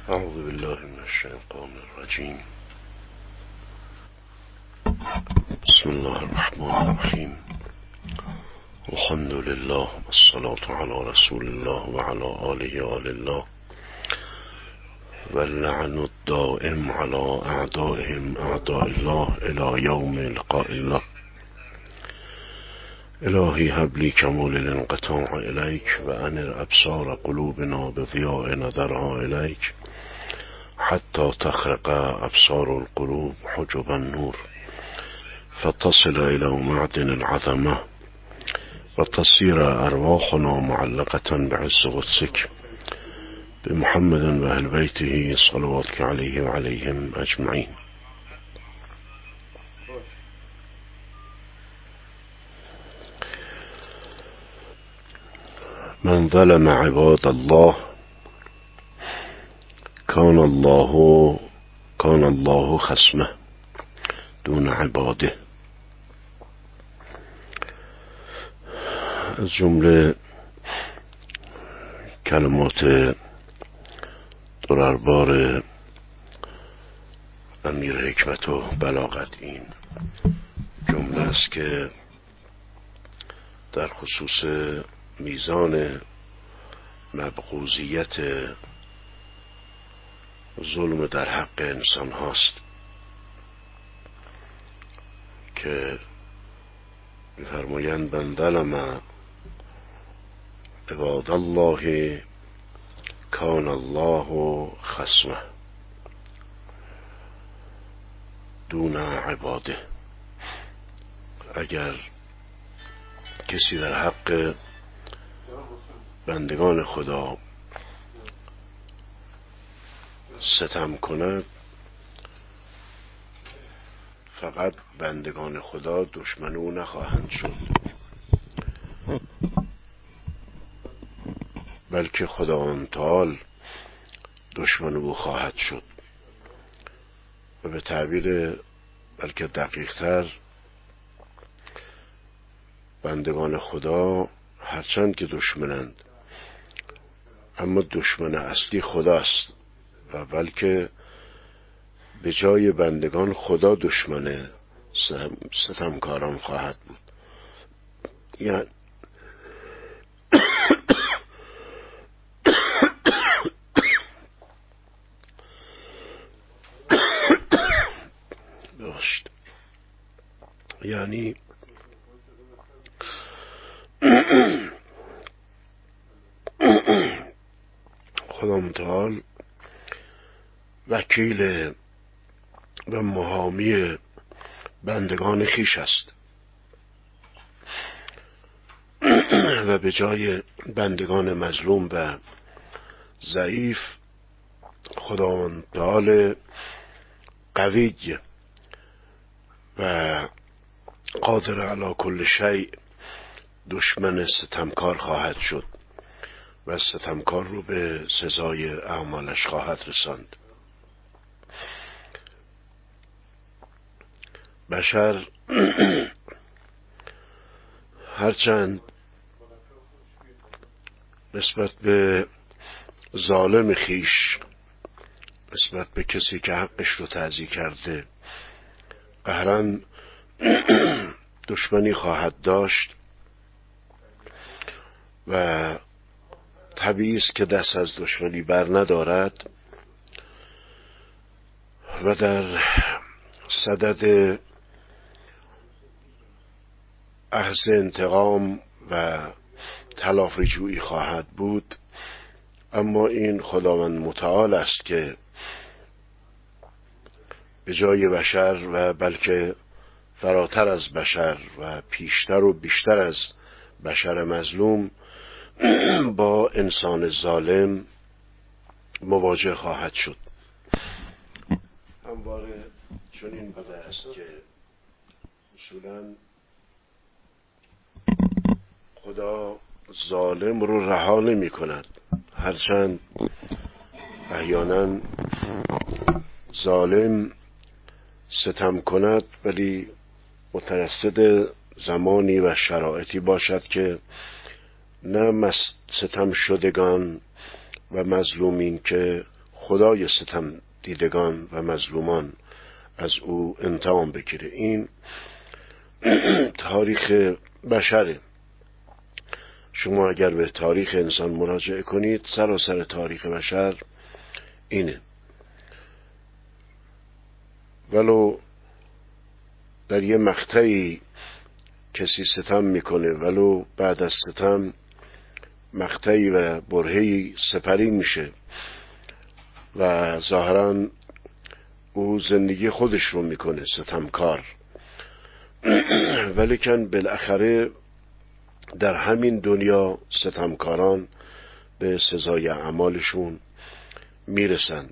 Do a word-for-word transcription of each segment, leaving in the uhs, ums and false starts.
اعوذ بالله من الشیطان الرجیم. بسم الله الرحمن الرحیم. الحمد لله والصلاة على رسول الله وعلى آله آل الله واللعن الدائم على اعدائهم اعداء الله الى یوم لقاء الله. الهی هب لی کمال الانقطاع الیک و انر ابصار قلوبنا بضیاء نظرها الیک حتی تخرق ابصار القلوب حجب النور فتصل الى معدن العظمه و تصیر ارواحنا معلقة بعز قدسک بمحمد و اهل بیته صلواتک علیه و علیهم اجمعین. من ظلم عباد الله كان الله كان الله خصمه دون عباده. از جمله کلمات دربار امیر حکمت و بلاغت این جمله است که در خصوص میزان مبغوضیت ظلم در حق انسان هاست که می‌فرمایند من ظلم عباد الله کان الله خصمه دون عباده. اگر کسی در حق بندگان خدا ستم کند، فقط بندگان خدا دشمن او نخواهند شد، بلکه خداوند تعالی دشمن او خواهد شد. و به تعبیر بلکه دقیق تر، بندگان خدا هرچند که دشمنند اما دشمن اصلی خداست و بلکه به جای بندگان خدا دشمن ستمکاران خواهد بود. یعنی باشد یعنی خدا متعال وکیل و محامی بندگان خیش است و به جای بندگان مظلوم و ضعیف خداوند تعالی قوی و قادر علی کل شیء دشمن ستمکار خواهد شد و ستمکار رو به سزای اعمالش خواهد رساند. بشر هرچند نسبت به ظالم خیش، نسبت به کسی که حقش رو تعدی کرده، قهرن دشمنی خواهد داشت و طبیعی است که دست از دشمنی بر ندارد و در صدد اخذ انتقام و تلافی جویی خواهد بود. اما این خداوند متعال است که به جای بشر و بلکه فراتر از بشر و پیشتر و بیشتر از بشر مظلوم با انسان ظالم مواجه خواهد شد. همواره چنین بوده است که اصولاً خدا ظالم رو رها نمی کند، هرچند احیانا ظالم ستم کند ولی مترصد زمانی و شرایطی باشد که نه ستم شدگان و مظلومین که خدای ستم دیدگان و مظلومان از او انتقام بگیره. این تاریخ بشره. شما اگر به تاریخ انسان مراجعه کنید، سراسر تاریخ بشر اینه. ولو در یه مقطعی کسی ستم میکنه، ولو بعد از ستم مقطعی و برهه‌ای سپری میشه و ظاهراً او زندگی خودش رو میکنه ستمکار، ولیکن بالاخره در همین دنیا ستمکاران به سزای اعمالشون میرسن.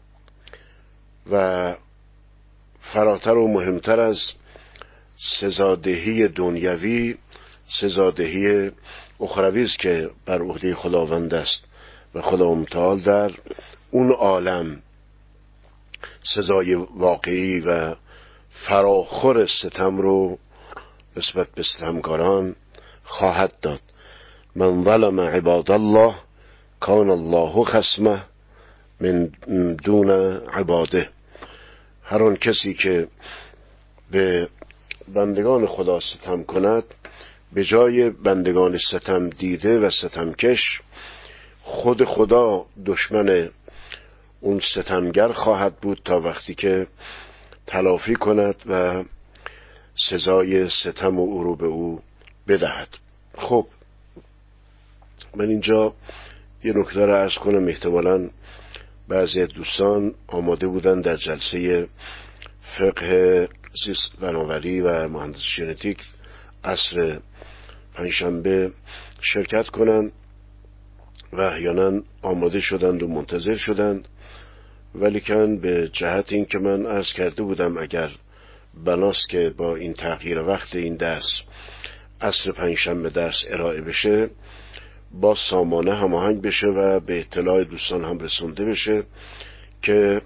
و فراتر و مهمتر از سزادهی دنیوی، سزادهی اخروی است که بر عهده خداوند است و خدا متعال در اون عالم سزای واقعی و فراخور ستم رو نسبت به ستمکاران خواهد داد. من ظلم عباد الله کان الله خصمه من دون عباده. هر آن کسی که به بندگان خدا ستم کند، به جای بندگان ستم دیده و ستمکش، خود خدا دشمن اون ستمگر خواهد بود تا وقتی که تلافی کند و سزای ستم و او رو به او بدهد. خب من اینجا یه نکته را عرض کنم. احتمالاً بعضی دوستان آماده بودن در جلسه فقه زیست بناوری و مهندسی ژنتیک عصر پنجشنبه شرکت کنند و احیانا آماده شدند و منتظر شدند، ولیکن به جهت این که من عرض کرده بودم اگر بناست که با این تغییر وقت این درس عصر پنجشنبه درس ارائه بشه، با سامانه هماهنگ بشه و به اطلاع دوستان هم رسونده بشه که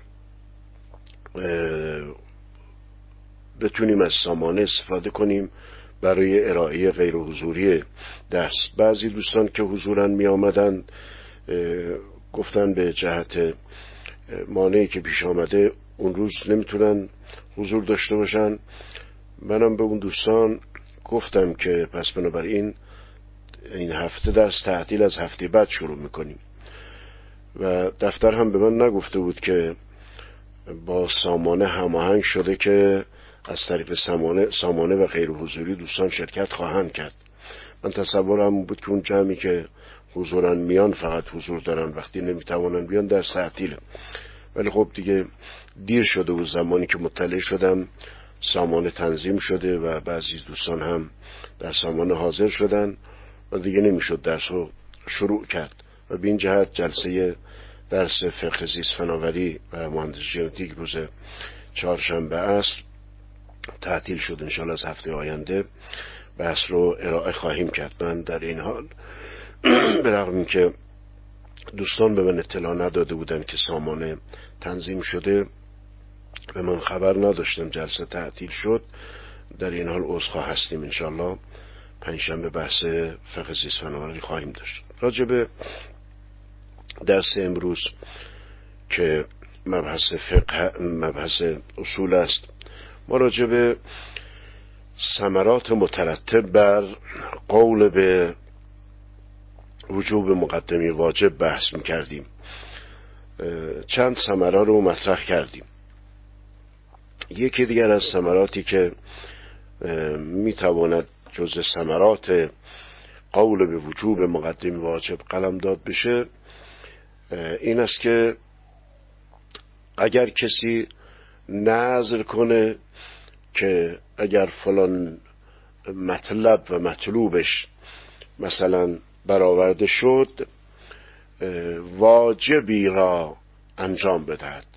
بتونیم از سامانه استفاده کنیم برای ارائه غیر حضوری درس. بعضی دوستان که حضورن می آمدن گفتن به جهت مانعی که پیش آمده اون روز نمیتونن حضور داشته باشن. منم به اون دوستان گفتم که پس بنابراین این هفته درس تعطیل، از هفته بعد شروع میکنیم و دفتر هم به من نگفته بود که با سامانه هماهنگ شده که از طریق سامانه, سامانه و غیر حضوری دوستان شرکت خواهند کرد. من تصورم بود که اون جمعی که حضورن میان فقط حضور دارن، وقتی نمیتوانن بیان در تعطیله. ولی خب دیگه دیر شده و زمانی که مطلع شدم سامانه تنظیم شده و بعضی دوستان هم در سامانه حاضر شدن و دیگه نمیشد درس رو شروع کرد و به این جهت جلسه درس فقه زیست فناوری و مهندسی ژنتیک روز چهارشنبه عصر تعطیل شد. انشاءالله از هفته آینده بحث رو ارائه خواهیم کرد. من در این حال به رغم این که دوستان به من اطلاع نداده بودن که سامانه تنظیم شده و من خبر نداشتم جلسه تعطیل شد، در این حال عذرخواه هستیم. انشاءالله پنجشنبه بحث فقه زیست فناوری خواهیم داشت. راجع به درس امروز که مبحث فقه مبحث اصول است، ما راجع به ثمرات مترتب بر قول به وجوب مقدمه واجب بحث می‌کردیم. چند ثمره رو مطرح کردیم. یکی دیگر از ثمراتی که میتواند جزء ثمرات قول به وجوب مقدمه واجب قلمداد بشه این است که اگر کسی نظر کنه که اگر فلان مطلب و مطلوبش مثلا برآورده شد واجبی را انجام بدهد،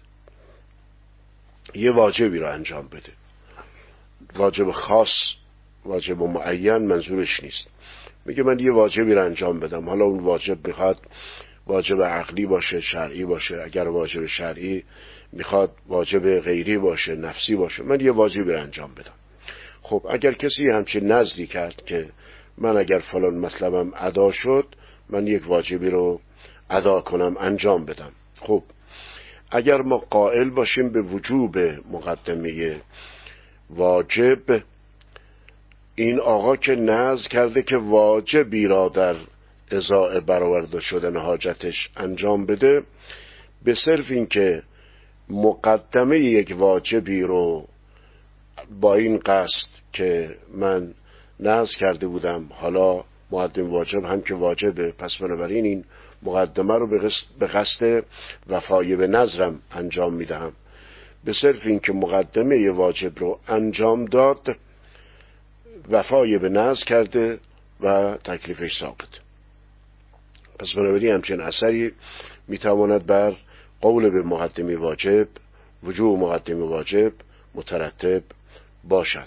یه واجبی را انجام بده. واجب خاص، واجب معین منظورش نیست. میگه من یه واجبی را انجام بدم، حالا اون واجب میخواد واجب عقلی باشه، شرعی باشه، اگر واجب شرعی میخواد واجب غیری باشه، نفسی باشه، من یه واجبی را انجام بدم. خب اگر کسی همچین نظری کرد که من اگر فلان مطلبم ادا شد من یک واجبی رو ادا کنم، انجام بدم، خب اگر ما قائل باشیم به وجوب مقدمه واجب، این آقا که نذر کرده که واجبی را در ازاء برآورده شدن حاجتش انجام بده، به صرف این که مقدمه یک واجبی رو با این قصد که من نذر کرده بودم، حالا مقدم واجب هم که واجبه، پس بنابراین این مقدمه رو به قصد وفای به نذرم انجام میدهم، به صرف این که مقدمه واجب رو انجام داد وفای به نذر کرده و تکلیفش ساقط. پس بنابراین همچین اثری میتواند بر قول به مقدمه واجب، وجوب مقدمه واجب مترتب باشد.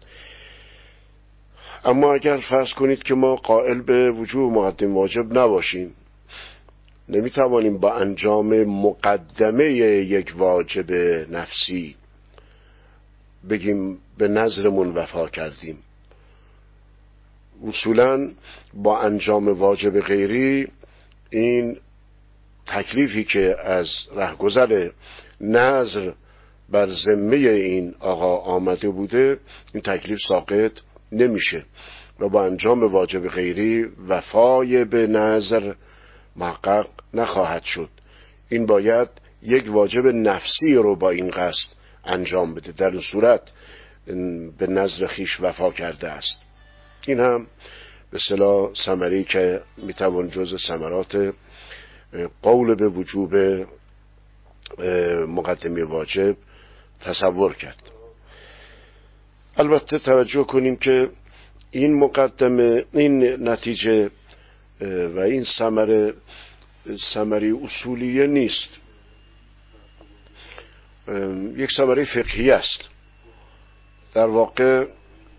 اما اگر فرض کنید که ما قائل به وجوب مقدمه واجب نباشیم، نمیتوانیم با انجام مقدمه یک واجب نفسی بگیم به نذرمون وفا کردیم. اصولاً با انجام واجب غیری این تکلیفی که از رهگذر نذر بر ذمه این آقا آمده بوده، این تکلیف ساقط نمیشه و با انجام واجب غیری وفای به نذر محقق نخواهد شد. این باید یک واجب نفسی رو با این قصد انجام بده، در این صورت به نذر خیش وفا کرده است. این هم به اصطلاح ثمره‌ای که میتوان جز ثمرات قول به وجوب مقدمه واجب تصور کرد. البته توجه کنیم که این مقدمه، این نتیجه و این ثمره ثمره اصولیه نیست، یک ثمره فقهی است. در واقع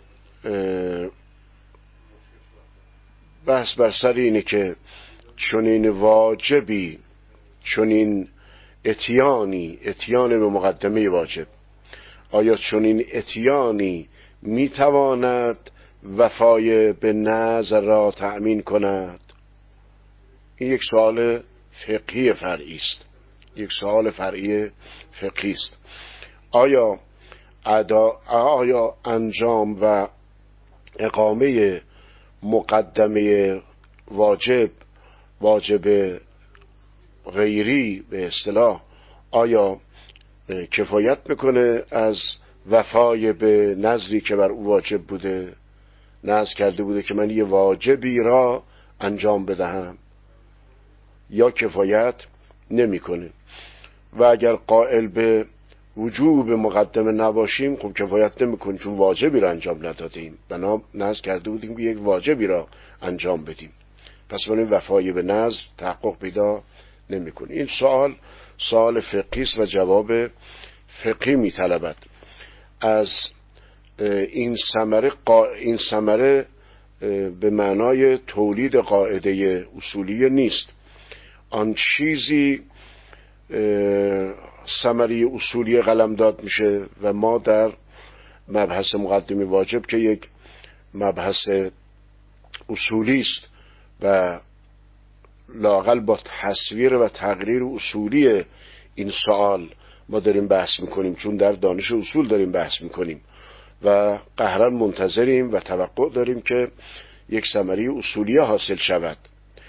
بحث بر سر اینه که چنین واجبی، چنین اتیانی، اتیان به مقدمه واجب، آیا چنین اتیانی میتواند وفای به نذر را تأمین کند؟ این یک سوال فقهی فرعی است، یک سوال فرعی فقهی است. آیا ادا آیا انجام و اقامه مقدمه واجب، واجب غیری به اصطلاح، آیا کفایت میکنه از وفای به نذری که بر او واجب بوده؟ نذر کرده بوده که من یه واجبی را انجام بدهم، یا کفایت نمیکنه؟ و اگر قائل به وجوب مقدمه نباشیم، خب کفایت نمیکنه، چون واجبی را انجام ندادیم، بنا نذر کرده بودیم که یک واجبی را انجام بدیم، پس بنابراین وفای به نذر تحقق پیدا نمیکنه. این سوال سوال فقهی است و جواب فقهی میطلبد. از این ثمره این ثمره به معنای تولید قاعده اصولی نیست. آن چیزی ثمره اصولی قلمداد میشه و ما در مبحث مقدمه واجب که یک مبحث اصولی است و لااقل با تصویر و تقریر اصولی این سوال ما داریم بحث میکنیم، چون در دانش اصول داریم بحث میکنیم و قهرن منتظریم و توقع داریم که یک ثمره اصولی حاصل شود.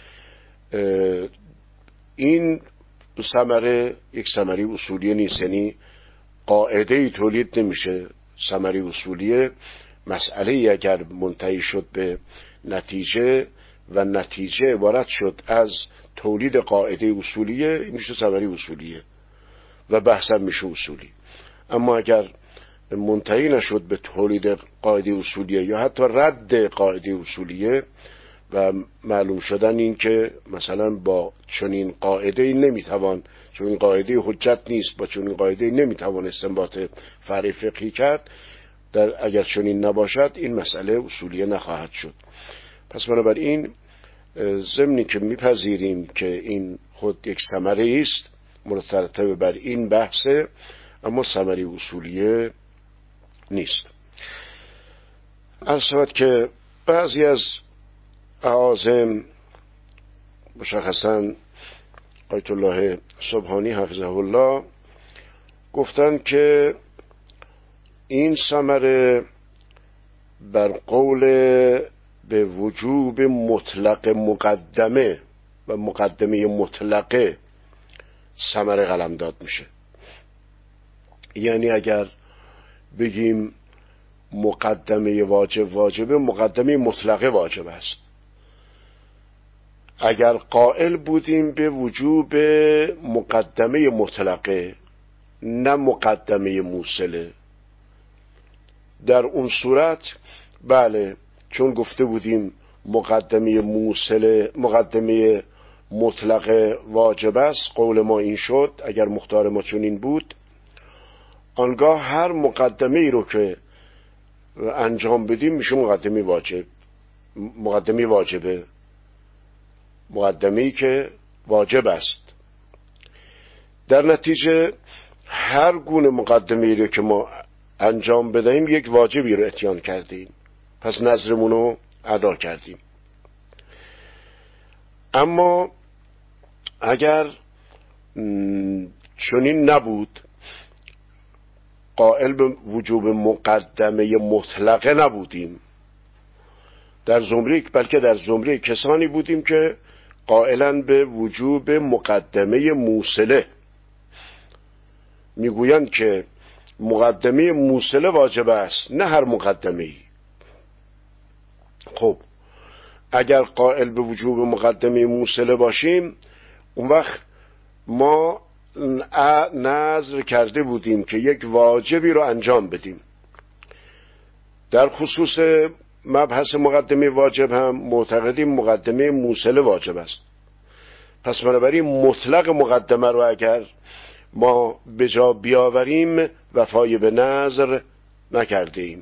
این ثمره یک ثمره اصولی نیست، یعنی قاعده تولید نمیشه. ثمره اصولی مسئله اگر منتهی شد به نتیجه و نتیجه عبارت شد از تولید قاعده اصولیه، میشه ثمره اصولیه و بحثم میشه اصولی. اما اگر منتهی نشد به تولید قاعده اصولیه یا حتی رد قاعده اصولیه و معلوم شدن این که مثلا با چنین قاعده نمیتوان، چون این قاعده حجت نیست، با چنین قاعده نمیتوان استنباط فرع فقهی کرد، در اگر چنین نباشد این مسئله اصولیه نخواهد شد. پس بنابراین ضمنی که میپذیریم که این خود یک ثمره است مرتبط بر این بحثه، اما ثمره اصولیه نیست. عرض شود که بعضی از اعاظم، مشخصا آیت الله سبحانی حفظه الله گفتن که این ثمره بر قول به وجوب مطلق مقدمه و مقدمه مطلقه ثمره قلمداد میشه. یعنی اگر بگیم مقدمه واجب واجبه، مقدمه مطلقه واجب است. اگر قائل بودیم به وجوب مقدمه مطلقه نه مقدمه موصله، در اون صورت بله، چون گفته بودیم مقدمه موصله مقدمه مطلقه واجب است، قول ما این شد. اگر مختار ما چنین بود، آنگاه هر مقدمه ای رو که انجام بدیم میشه مقدمه واجب، مقدمه واجبه، مقدمه‌ای که واجب است. در نتیجه هر گونه مقدمه‌ای رو که ما انجام بدهیم یک واجبی رو اتیان کردیم، پس نظرمون رو ادا کردیم. اما اگر چنین نبود، قائل به وجوب مقدمه مطلقه نبودیم، در زمره بلکه در زمره کسانی بودیم که قائلن به وجوب مقدمه موصله، میگویند که مقدمه موصله واجب است، نه هر مقدمه‌ای. خب اگر قائل به وجوب مقدمه موصله باشیم، اون وقت ما نظر کرده بودیم که یک واجبی رو انجام بدیم. در خصوص مبحث مقدمه واجب هم معتقدیم مقدمه موصله واجب است. پس بنابراین مطلق مقدمه رو اگر ما به جا بیاوریم وفای به نظر نکرده ایم.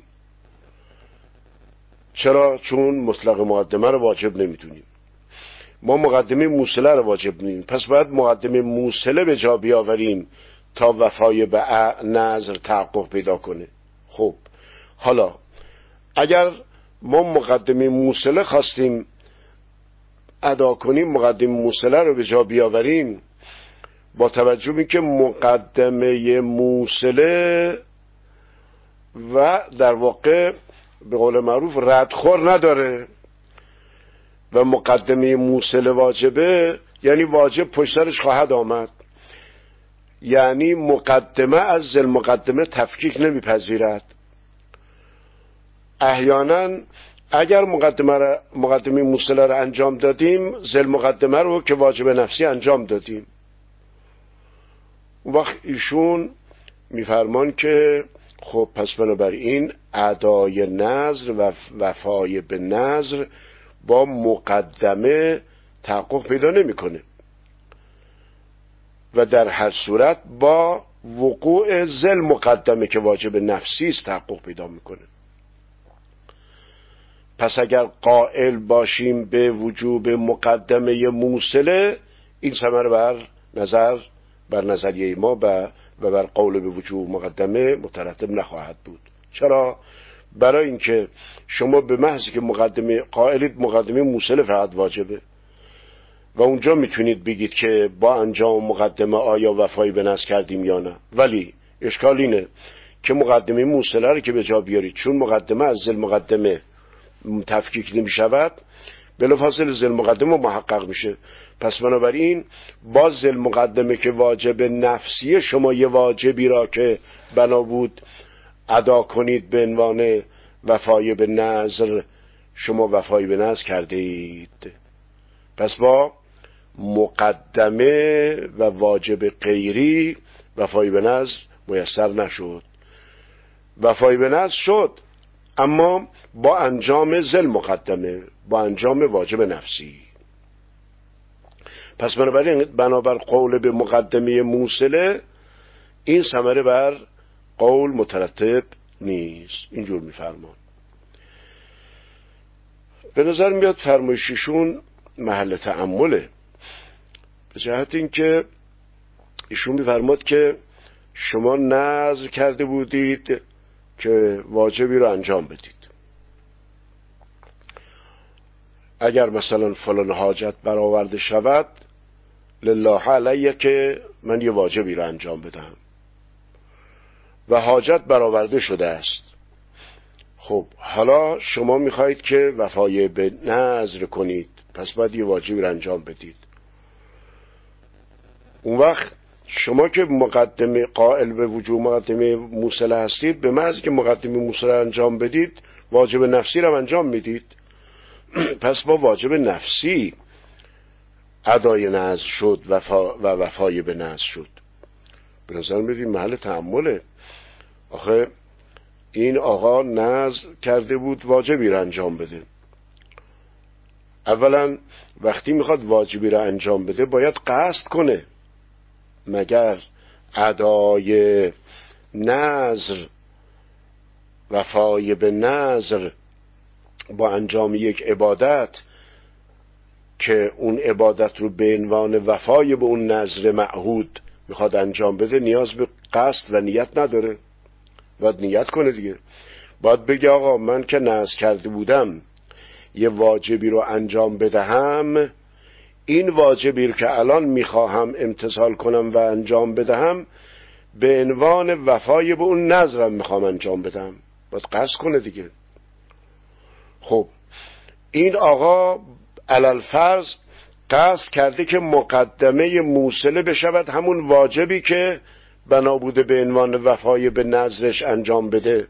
چرا؟ چون مطلق مقدمه رو واجب نمیدونیم، ما مقدمه موصله رو واجب میدونیم، پس باید مقدمه موصله به جا بیاوریم تا وفای به نظر تحقق پیدا کنه. خب حالا اگر ما مقدمه موصله خواستیم ادا کنیم، مقدمه موصله رو به جا بیاوریم، با توجه به که مقدمه موصله و در واقع به قول معروف ردخور نداره و مقدمه موصله واجبه، یعنی واجب پشت سرش خواهد آمد، یعنی مقدمه از ذل مقدمه تفکیک نمیپذیرد. احیانا اگر مقدمه مقدمه موصله رو انجام دادیم، ذل مقدمه رو که واجب نفسی انجام دادیم. اون وقت ایشون میفرمان که خب پس بنابراین ادای نظر و وفای به نظر با مقدمه تحقق پیدا نمیکنه و در هر صورت با وقوع ذل مقدمه که واجب نفسی است تحقق پیدا میکنه. پس اگر قائل باشیم به وجوب مقدمه موصله، این ثمره بر نظر بر نظریه ما و بر قول به وجوب مقدمه مترتب نخواهد بود. چرا؟ برای اینکه شما به محض که مقدمه قائلید مقدمه موصله فقط واجبه و اونجا میتونید بگید که با انجام مقدمه آیا وفای به نظر کردیم یا نه. ولی اشکال اینه که مقدمه موصله رو که به جا بیارید، چون مقدمه از ذل مقدمه تفکیک نمیشود، بلافاصله ذل مقدمه محقق میشه. پس بنابراین با ذل مقدمه که واجب نفسیه، شما یه واجبی را که بنا بود ادا کنید به عنوان وفای به نظر، شما وفای به نظر کرده اید. پس با مقدمه و واجب غیری وفای به نظر میسر نشد. وفای به نظر شد اما با انجام ذل مقدمه، با انجام واجب نفسی. پس بنابراین بنابر قول به مقدمه موصله، این ثمره بر قول مترتب نیست. اینجور میفرمان. به نظر میاد فرمایششون محل تأمله، به جهت اینکه ایشون میفرماد که شما نذر کرده بودید که واجبی رو انجام بدید. اگر مثلا فلان حاجت برآورده شود لله علیه که من یه واجبی رو انجام بدم و حاجت برآورده شده است. خب حالا شما میخواهید که وفای به نذر کنید، پس باید یه واجبی رو انجام بدید. اون وقت شما که مقدمه قائل به وجوب مقدمه موصله هستید، به محض که مقدمه موصله انجام بدید واجب نفسی رو انجام میدید. پس با واجب نفسی ادای نذر شد وفا و وفای به نذر شد. به نظر میاد محل تأمله. آخه این آقا نذر کرده بود واجبی رو انجام بده. اولا وقتی میخواد واجبی رو انجام بده باید قصد کنه. مگر ادای نذر وفای به نذر با انجام یک عبادت که اون عبادت رو به عنوان وفای به اون نذر معهود میخواد انجام بده نیاز به قصد و نیت نداره؟ باید نیت کنه دیگه. باید بگه آقا من که نذر کرده بودم یه واجبی رو انجام بدهم، این واجبی رو که الان میخواهم امتثال کنم و انجام بدهم به عنوان وفای به اون نذرم میخوام انجام بدم. باید قصد کنه دیگه. خب این آقا علل فرض قصد کرده که مقدمه موصله بشود همون واجبی که بنا بوده به عنوان وفای به نذرش انجام بده.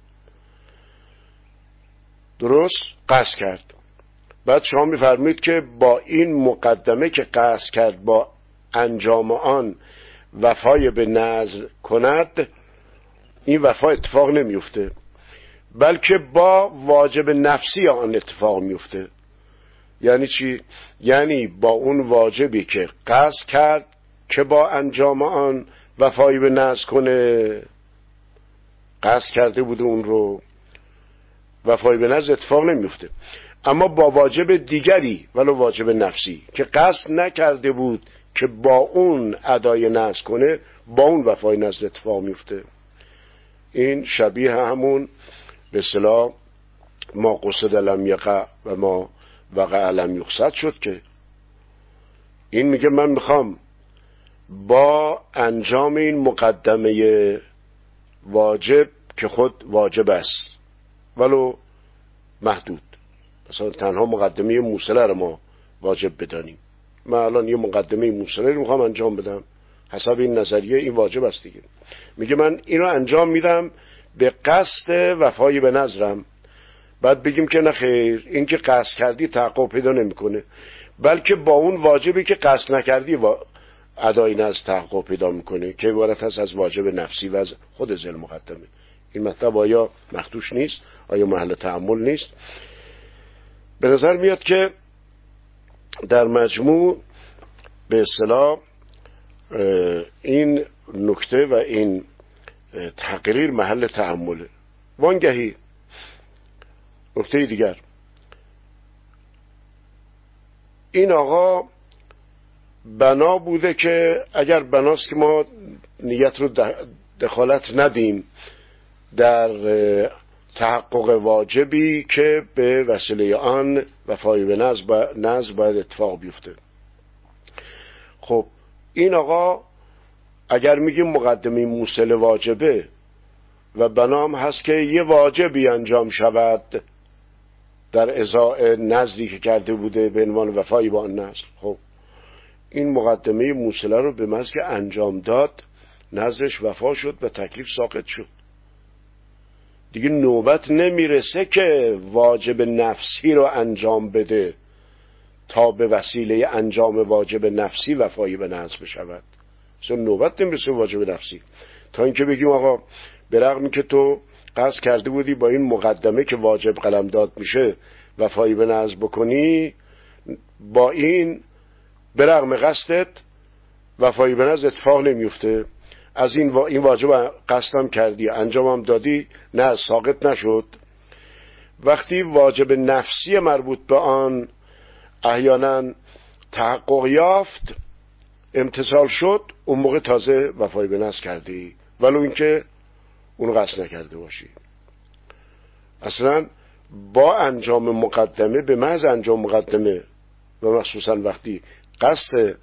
درست قصد کرد. بعد شما میفرمایید که با این مقدمه که قصد کرد با انجام آن وفای به نذر کند، این وفا اتفاق نمیفته، بلکه با واجب نفسی آن اتفاق میفته. یعنی چی؟ یعنی با اون واجبی که قصد کرد که با انجام آن وفای به نذر کنه، قصد کرده بوده اون رو، وفای به نذر اتفاق نمیفته. اما با واجب دیگری ولو واجب نفسی که قصد نکرده بود که با اون ادای نذر کنه، با اون وفای نذر اتفاق میفته. این شبیه همون به اصطلاح ما قصد لم یقع و ما وقع لم یقصد شد که این میگه من میخوام با انجام این مقدمه واجب که خود واجب است ولو محدود، مثلا تنها مقدمه موصله رو ما واجب بدانیم، من الان یه مقدمه موصله رو میخوام انجام بدم حسب این نظریه این واجب است دیگه. میگه من اینو انجام میدم به قصد وفای به نذرم. بعد بگیم که نه خیر، این که قصد کردی تحقق پیدا نمیکنه، بلکه با اون واجبی که قصد نکردی و ادای نذر تحقق پیدا میکنه که عبارت هست از واجب نفسی و از خود ذل مقدمه. این مطلب آیا مخدوش نیست؟ آیا محل تأمل نیست؟ به نظر میاد که در مجموع به اصطلاح این نکته و این تقریر محل تأمله. وانگهی نکته دیگر، این آقا بنا بوده که اگر بناست که ما نیت رو دخالت ندیم در تحقق واجبی که به وسیله آن وفای به نذر باید اتفاق بیفته. خب این آقا اگر میگیم مقدمه موصله واجبه و بنام هست که یه واجبی انجام شود در ازاء نذری که کرده بوده به عنوان وفای با آن نذر، خب این مقدمه موصله رو به محض که انجام داد نذرش وفا شد و تکلیف ساقط شد. دیگه نوبت نمیرسه که واجب نفسی رو انجام بده تا به وسیله انجام واجب نفسی وفایی به نذر بشود. اصلا نوبت نمیرسه واجب نفسی تا اینکه بگیم آقا به رغمی که تو قصد کرده بودی با این مقدمه که واجب قلمداد میشه وفایی به نذر بکنی، با این به رغم قصدت وفایی به نذر اتفاق نمیفته. از این وا... این واجب قصدم کردی انجامم دادی، نه ساقط نشد. وقتی واجب نفسی مربوط به آن احیانا تحقق یافت امتثال شد، اون موقع تازه وفای به نذر کردی ولو اینکه اون قصد نکرده باشی. اصلا با انجام مقدمه، به محض انجام مقدمه و مخصوصا وقتی قصد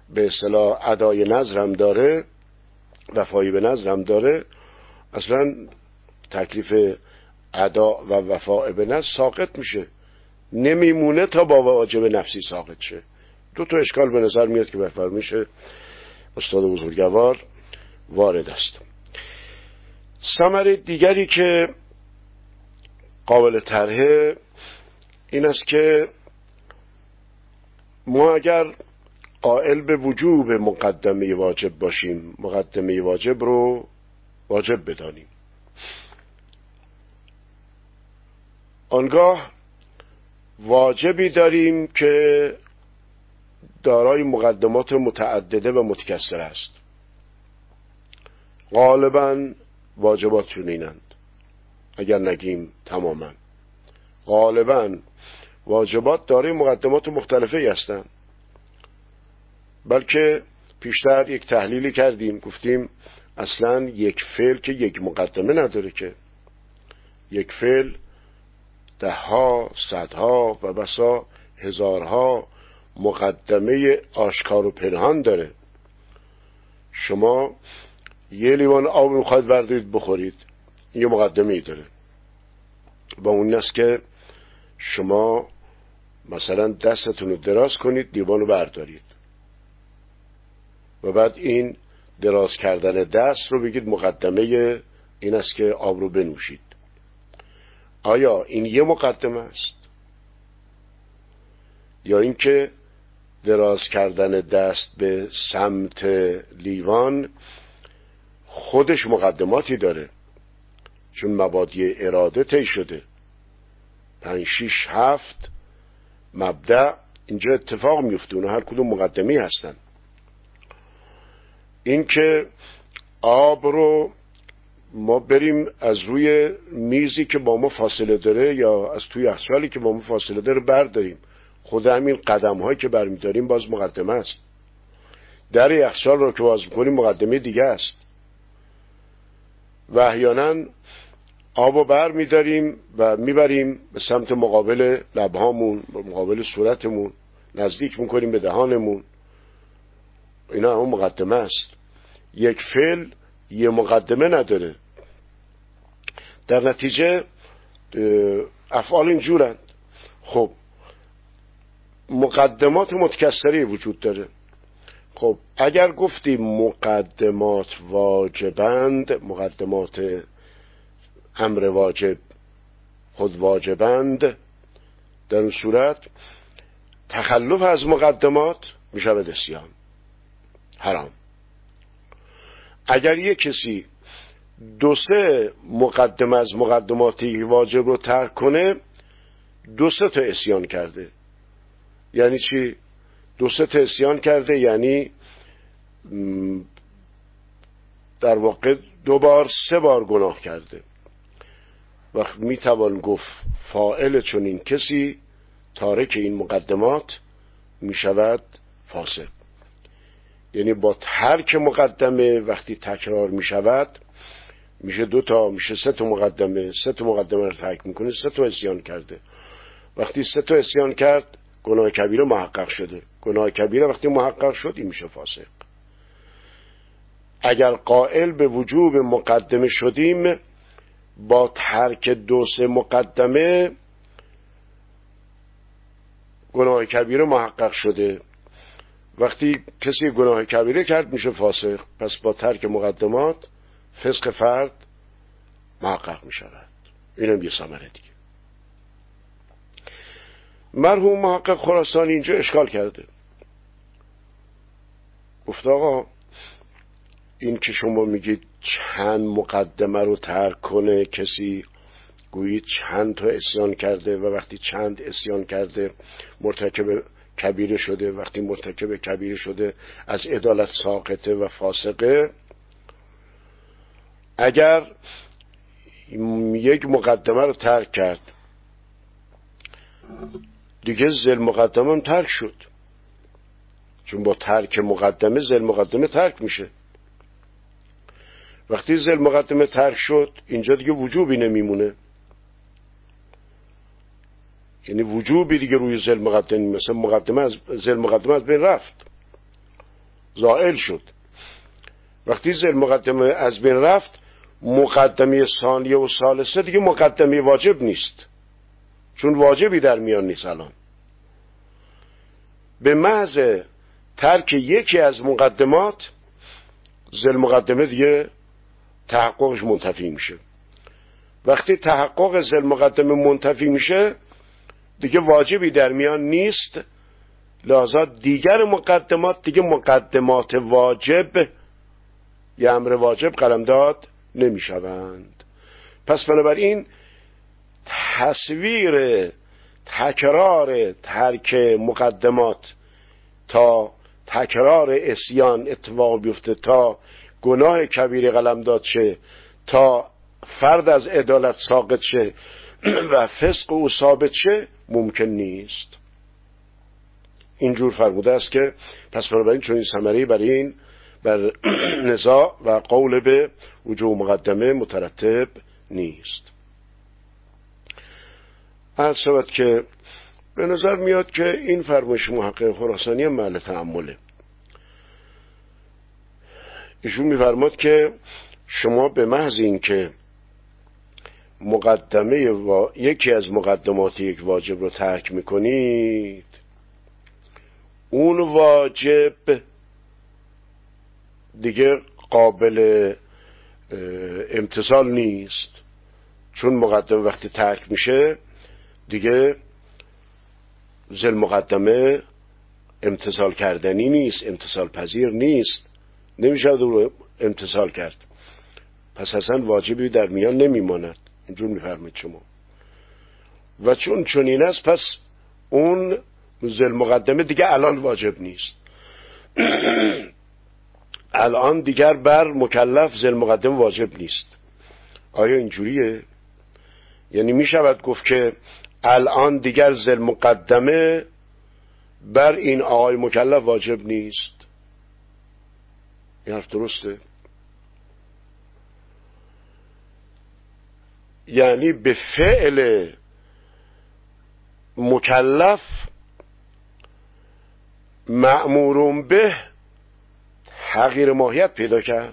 به اصطلاح ادای نذر هم داره، وفایی به نذر هم داره، اصلا تکلیف ادا و وفا به نذر ساقط میشه، نمیمونه تا با واجب نفسی ساقط شه. دو تا اشکال به نظر میاد که بر فرمایش استاد بزرگوار وارد است. ثمره دیگری که قابل طرحه این است که ما اگر قائل به وجوب مقدمه واجب باشیم، مقدمه واجب رو واجب بدانیم، آنگاه واجبی داریم که دارای مقدمات متعدده و متکثر است. غالباً واجباتشون اینند، اگر نگیم تماما، غالباً واجبات دارای مقدمات مختلفی هستند. بلکه پیشتر یک تحلیلی کردیم، گفتیم اصلاً یک فعل که یک مقدمه نداره، که یک فعل ده ها، صدها و بسا هزارها مقدمه آشکار و پنهان داره. شما یه لیوان آب میخواید بردارید بخورید، یه مقدمه ای داره، با اون است که شما مثلا دستتون رو دراز کنید لیوان رو بردارید و بعد این دراز کردن دست رو بگید مقدمه این است که آب رو بنوشید. آیا این یه مقدمه است یا اینکه دراز کردن دست به سمت لیوان خودش مقدماتی داره؟ چون مبادی اراده طی شده، پنج شیش هفت مبدأ اینجا اتفاق میفته، اونها هر کدوم مقدمی هستن. این که آب رو ما بریم از روی میزی که با ما فاصله داره یا از توی یخچالی که با ما فاصله داره برداریم، خود همین قدم هایی که برمیداریم باز مقدمه است. در یخچال رو که باز میکنیم مقدمه دیگه است. و احیانا آب رو بر میداریم و میبریم به سمت مقابل لبهامون، مقابل صورتمون، نزدیک میکنیم به دهانمون، اینا هم مقدمه است. یک فعل یه مقدمه نداره. در نتیجه افعال اینجورند. خب مقدمات متکثری وجود داره. خب اگر گفتیم مقدمات واجبند، مقدمات امر واجب خود واجبند، در اون صورت تخلف از مقدمات می شود عصیان، حرام. اگر یک کسی دو سه مقدمه از مقدماتی واجب رو ترک کنه، دو سه تا عصیان کرده. یعنی چی؟ دو سه تا عصیان کرده یعنی در واقع دو بار سه بار گناه کرده. وقت میتوان گفت فاعل چون این کسی تارک این مقدمات میشود فاسق. یعنی با ترک مقدمه وقتی تکرار میشود میشه دو تا، میشه سه تا مقدمه، سه تا مقدمه رو ترک میکنه، سه تا عصیان کرده. وقتی سه تا عصیان کرد گناه کبیره محقق شده. گناه کبیره وقتی محقق شد این میشه فاسق. اگر قائل به وجوب مقدمه شدیم، با ترک دو سه مقدمه گناه کبیره محقق شده. وقتی کسی گناه کبیره کرد میشه فاسق. پس با ترک مقدمات فسق فرد محقق میشود. اینم یه ثمره دیگه. مرحوم محقق خراسانی اینجا اشکال کرده، گفت آقا این که شما میگید چند مقدمه رو ترک کنه کسی، گویید چند تا عصیان کرده و وقتی چند عصیان کرده مرتکب کبیره شده، وقتی مرتکب کبیره شده از عدالت ساقطه و فاسقه. اگر یک مقدمه رو ترک کرد دیگه ذل مقدمه هم ترک شد، چون با ترک مقدمه ذل مقدمه ترک میشه. وقتی ذل مقدمه ترک شد اینجا دیگه وجوبی نمیمونه، یعنی وجوبی دیگه روی ذل مقدمه، مثلا مقدمه از ذل مقدمه از بین رفت. زائل شد. وقتی ذل مقدمه از بین رفت، مقدمه ثانیه و ثالثه دیگه مقدمه واجب نیست، چون واجبی در میان نیست. الان به محض ترک یکی از مقدمات، ذل مقدمه دیگه تحققش منتفی میشه. وقتی تحقق ذل مقدمه منتفی میشه، دیگه واجبی در میان نیست، لذا دیگر مقدمات دیگه مقدمات واجب یا امر واجب قلمداد نمیشوند. پس بنابراین تصویر تکرار ترک مقدمات تا تکرار عصیان اتفاق بیفته، تا گناه کبیره قلمداد شه، تا فرد از عدالت ساقط شه و فسق او ثابت شه، ممکن نیست. اینجور فرموده است که پس بنابراین چون این ثمری برای این بر نزاع و قول به وجوب مقدمه مترتب نیست. عرض شود که به نظر میاد که این فرمایش محقق خراسانی محل تأمله. ایشون میفرماد که شما به محض این که مقدمه و یکی از مقدمات یک واجب رو ترک میکنید، اون واجب دیگه قابل امتثال نیست، چون مقدمه وقتی ترک میشه دیگه ذل مقدمه امتثال کردنی نیست، امتثال پذیر نیست، نمیشه رو امتثال کرد. پس اصلا واجبی در میان نمیماند. اینجور میفرمید شما. و چون چنین است، پس اون ذل مقدمه دیگه الان واجب نیست. الان دیگر بر مکلف ذل مقدمه واجب نیست. آیا اینجوریه؟ یعنی میشود گفت که الان دیگر ذل مقدمه بر این آقای مکلف واجب نیست؟ این حرف درسته؟ یعنی به فعل مکلف مأمورون به تغییر ماهیت پیدا کرد.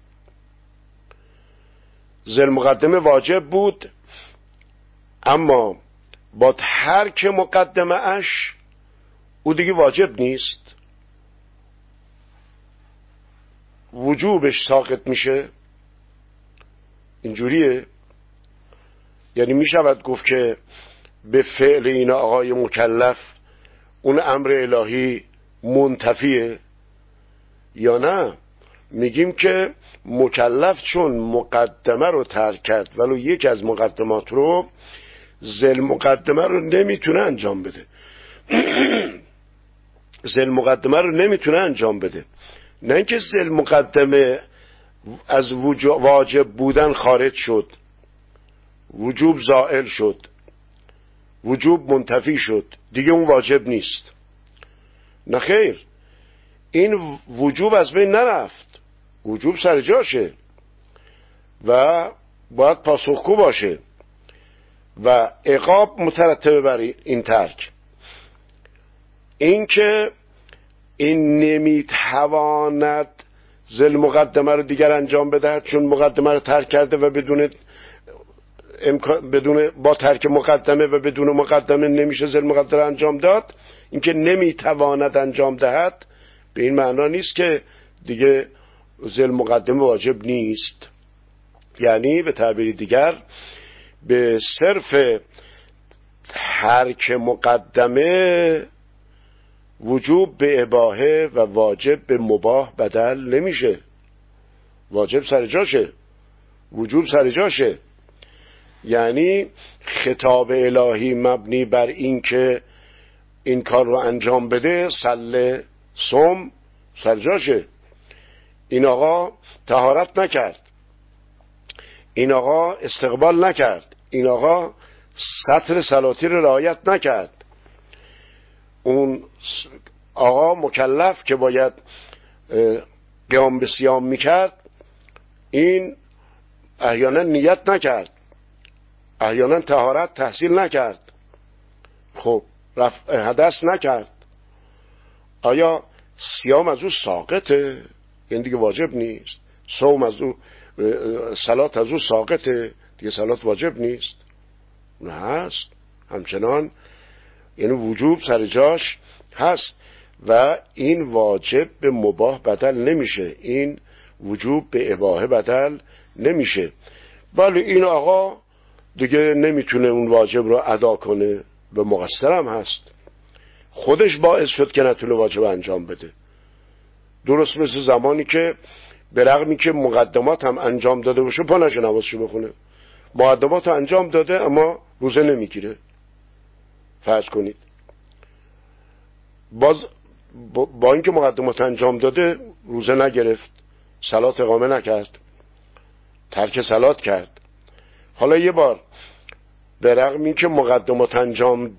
ذل مقدمه واجب بود، اما با ترک مقدمه اش او دیگه واجب نیست، وجوبش ساقط میشه. اینجوریه؟ یعنی میشود گفت که به فعل این آقای مکلف اون امر الهی منتفیه یا نه؟ میگیم که مکلف چون مقدمه رو ترک کرد ولو یک از مقدمات رو، ذل مقدمه رو نمیتونه انجام بده. ذل مقدمه رو نمیتونه انجام بده. نه اینکه ذل مقدمه از واجب بودن خارج شد، وجوب زائل شد، وجوب منتفی شد، دیگه اون واجب نیست. نه خیر، این وجوب از بین نرفت، وجوب سر جاشه و باید پاسخگو باشه و عقاب مترتبه بر این ترک. این که این نمیتواند ذل مقدمه رو دیگر انجام بدهد چون مقدمه رو ترک کرده و بدون امکان بدون با ترک مقدمه و بدون مقدمه نمیشه ذل مقدمه انجام داد. این که نمیتواند انجام دهد به این معنا نیست که دیگه ذل مقدمه واجب نیست. یعنی به تعبیر دیگر به صرف ترک مقدمه وجوب به اباحه و واجب به مباح بدل نمیشه. واجب سر جاشه، وجوب سر جاشه. یعنی خطاب الهی مبنی بر این که این کار رو انجام بده، صله صوم، سر جاشه. این آقا طهارت نکرد، این آقا استقبال نکرد، این آقا سطر سلاطین رو رعایت نکرد. اون آقا مکلف که باید قیام به صیام میکرد، این احیانا نیت نکرد، احیانا طهارت تحصیل نکرد، خب رفع حدث نکرد. آیا صیام از او ساقطه، یعنی دیگه واجب نیست. صوم از او، صلات از او ساقطه، دیگه صلات واجب نیست. نه هست همچنان، یعنی وجوب سر جاش هست و این واجب به مباح بدل نمیشه، این وجوب به اباحه بدل نمیشه. بله این آقا دیگه نمیتونه اون واجب رو ادا کنه و مقصر هم هست، خودش باعث شد که نتونه واجب انجام بده. درست مثل زمانی که به رغمی که مقدمات هم انجام داده باشه پا نشه نمازشو بخونه، مقدمات انجام داده اما روزه نمیگیره. فرض کنید باز با اینکه مقدمات انجام داده روزه نگرفت، صلات اقامه نکرد، ترک صلات کرد. حالا یه بار به رغم اینکه مقدمات انجام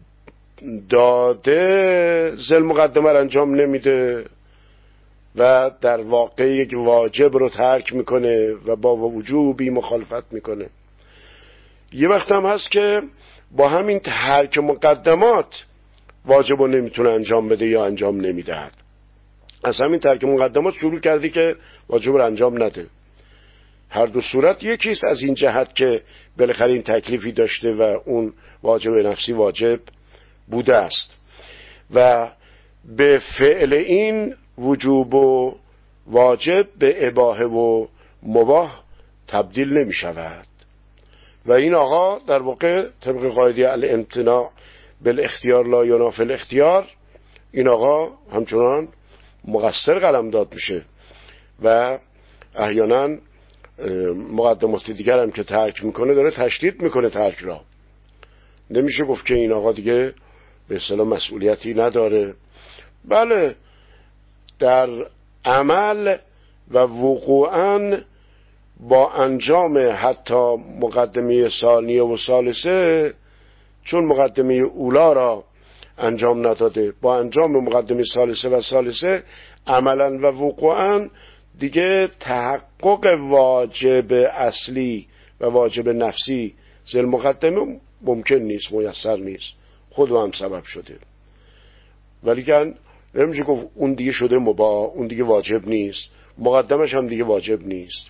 داده زل مقدمه رو انجام نمیده و در واقع یک واجب رو ترک میکنه و با وجوبی مخالفت میکنه. یه وقت هم هست که با همین ترک مقدمات واجب رو نمیتونه انجام بده یا انجام نمیدهد. از همین ترک مقدمات شروع کردی که واجب رو انجام نده. هر دو صورت یکیست، از این جهت که بالاخره این تکلیفی داشته و اون واجب نفسی واجب بوده است و به فعل این وجوب و واجب به اباحه و مباح تبدیل نمی شود و این آقا در واقع طبق قاعده الامتناع بالاختیار لا ینافی الاختیار، این آقا همچنان مقصر قلمداد میشه و احیانا مقدمات دیگر هم که ترک میکنه داره تشدید میکنه ترک را. نمیشه گفت که این آقا دیگه به اصطلاح مسئولیتی نداره. بله در عمل و وقوعاً با انجام حتی مقدمه ثانیه و ثالثه، چون مقدمه اولا را انجام نداده، با انجام مقدمه ثالثه و ثالثه عملاً و وقوعاً دیگه تحقق واجب اصلی و واجب نفسی ذل مقدمه ممکن نیست، میسر نیست، خود هم سبب شده. ولیکن نمیشه گفت اون دیگه شده مباح، اون دیگه واجب نیست، مقدمش هم دیگه واجب نیست.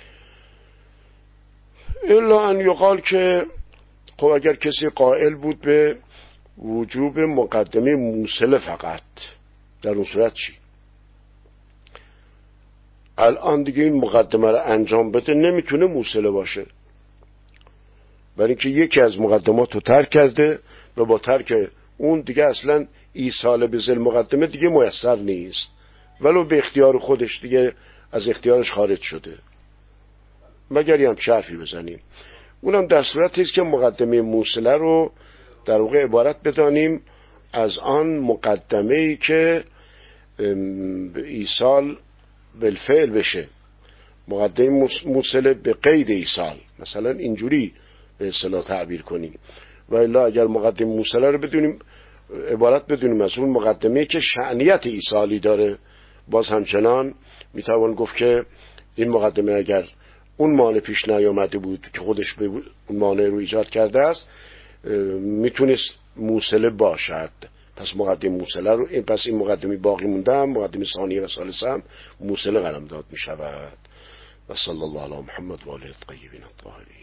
الا ان یقال که خب اگر کسی قائل بود به وجوب مقدمه موصله فقط، در اون صورت چی؟ الان دیگه این مقدمه رو انجام بده نمیتونه موصله باشه، برای اینکه یکی از مقدمات رو ترک کرده و با ترک اون دیگه اصلا ایصال به ذل مقدمه دیگه میسر نیست، ولو به اختیار خودش دیگه از اختیارش خارج شده. مگر هم شرفی بزنیم، اونم در صورتی است که مقدمه موصله رو در واقع عبارت بدانیم از آن مقدمه‌ای که ایصال بالفعل بشه، مقدمه موصله به قید ایصال، مثلا اینجوری به اصطلاح تعبیر کنیم. و الا اگر مقدمه موصله رو بدونیم عبارت بدونیم از اون مقدمه‌ای که شأنیت ایصالی داره، باز همچنان میتوان گفت که این مقدمه اگر اون مانع پیش نیامده بود که خودش به اون مانع رو ایجاد کرده است میتونست موصله باشد، پس مقدمه موصله رو این پس این مقدمه باقی مونده هم مقدمه ثانیه و ثالثه هم موصله قلمداد می شود. و صلی الله علی محمد و آله الطیبین الطاهرین.